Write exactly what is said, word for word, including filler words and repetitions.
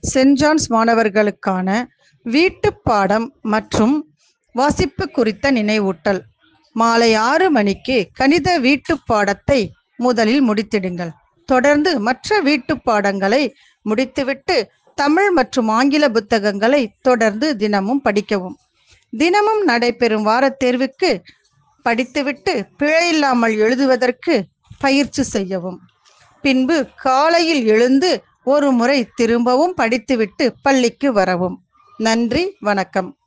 Send John's மாணவர்களுக்கான வீட்டு பாடம் மற்றும் வாசிப்பு குறித்த நினைவூட்டல். மாலை ஆறு மணிக்கு கணித வீட்டு பாடத்தை முதலில் முடித்திடுங்கள். தொடர்ந்து மற்ற வீட்டு பாடங்களை முடித்துவிட்டு தமிழ் மற்றும் ஆங்கில புத்தகங்களை தொடர்ந்து தினமும் படிக்கவும். தினமும் நடைபெறும் வாரத் தேர்வுக்கு படித்துவிட்டு பிழையில்லாமல் எழுதுவதற்கு பயிற்சி செய்யவும். பின்பு காலையில் எழுந்து ஒரு முறை திரும்பவும் படித்துவிட்டு பள்ளிக்கு வரவும். நன்றி, வணக்கம்.